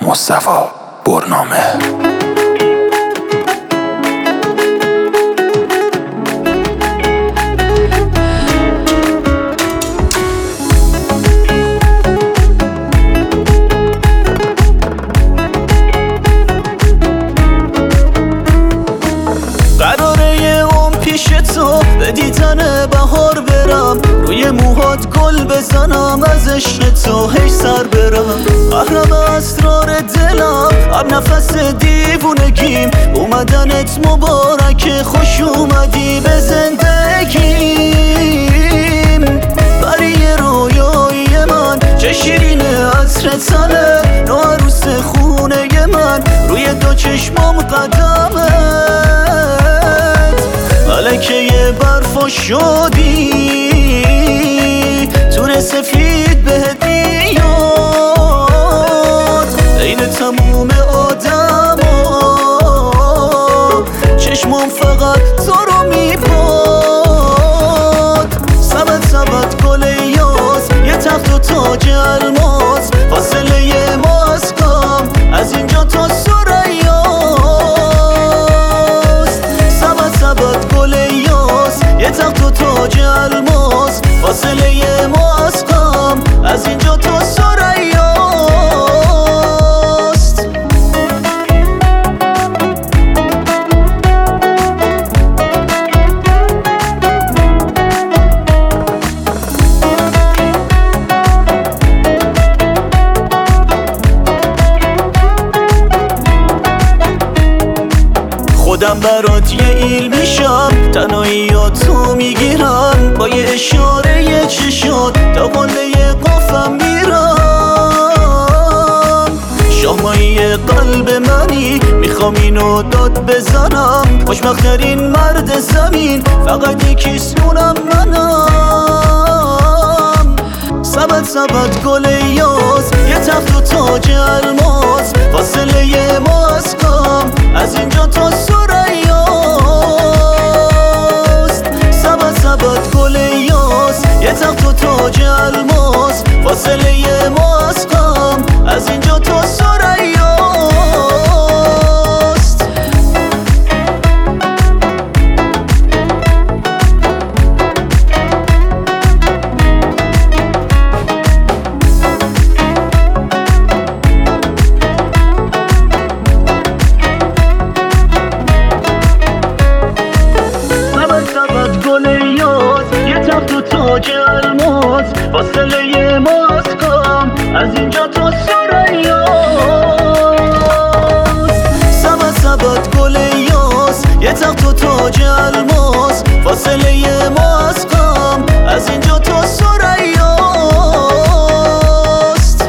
مصطفی برنامه. به دیدن بهار برم، روی موهات گل بزنم، از عشق تو هی سر برم. محرم اسرار دلم، هر نفس دیوونگیم، اومدنت مبارک، خوش اومدی به زندگیم. برای رویای من چه شیرین عطر تنه، نوعروس خونه من، روی دو چشمام قدمه، ملکه برفا شدی، تور سفید بهت میاد، عین تموم آدم ها، چشمم فقط تو رو میباد. سبت سبت گل یاس، یه تخت و تاج الماس، فاصله ما از غم از اینجا تا ثریاست. سبت سبت گل یاس، یه تخت و تاج الماس، فاصله ما از غم از اینجا تا ثریاست. خودم برات یه ایل میشم، تنهاییاتو میگیرم، با یه اشاره یه چشات تا قله قافم میرم. شاهمایی قلب منی، میخوام اینو داد بزنم، خوشبخت‌ترین مرد زمین، فقط یکیشونم منم. سبت سبت گل یاس، یه تخت و تاج الماس، فاصله ما از غم از اینجا تا ثریاست. سبت سبت گل یاس، یه تخت و تاج الماس، فاصله ما از غم از اینجا تا ثریاست. تاج الماس، فاصله ما از غم از اینجا تا ثریاست. سبت سبت گل یاس، یه تخت و تاج الماس، فاصله ما از غم از اینجا تا ثریاست.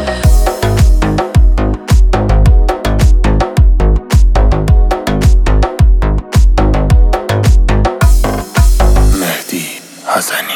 مهدی حسنی.